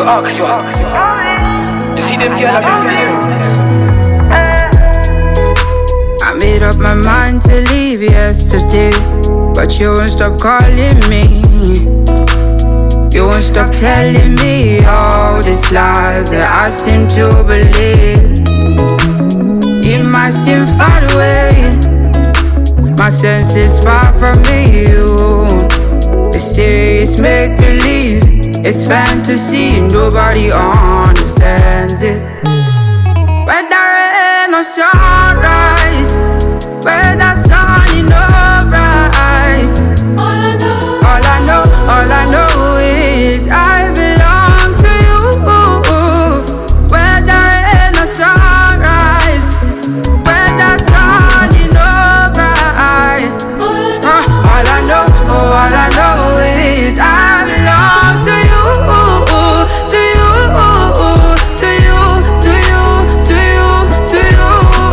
ask you. You see them girls are beautiful. I made up my mind to leave yesterday, but you won't stop calling me. You won't stop telling me all these lies that I seem to believe. It might seem far away, my senses far from you. They say it's make-believe, it's fantasy, nobody understands it. Whether rain or sunrise, whether sunny or bright, all I know is I belong to you. Whether rain or sunrise, whether sunny or bright, all I know is I belong to you, to you, to you, to you, to you, to you.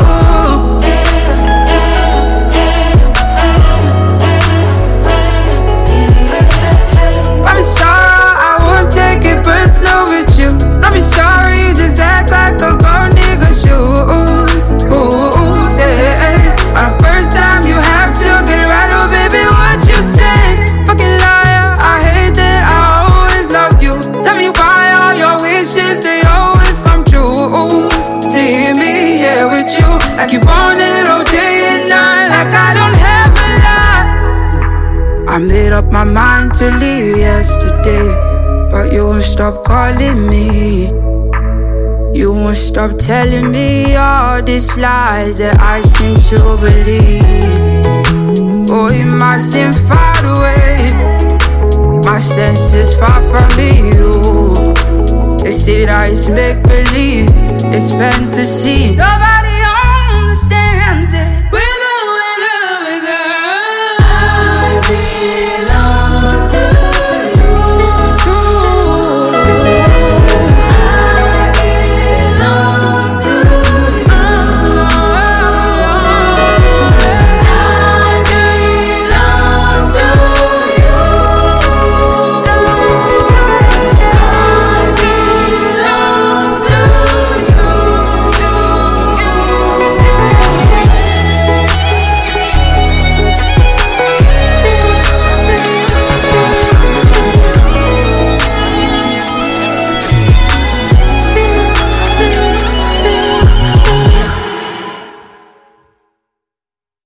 I'm sorry, I won't take it personal with you. Don't be sorry, just act like a gold nigga should. Says on the first time you have to get it right, oh baby, what you say? Fucking liar, I hate that I always loved you. Tell me why all your wishes, they always come true. See me here with you, like you want it all day and night, like I don't have a lie. I made up my mind to leave yesterday, but you won't stop calling me. You won't stop telling me all these lies that I seem to believe. Oh, it might seem far away, my senses far from you. They say that it's make-believe, it's fantasy, nobody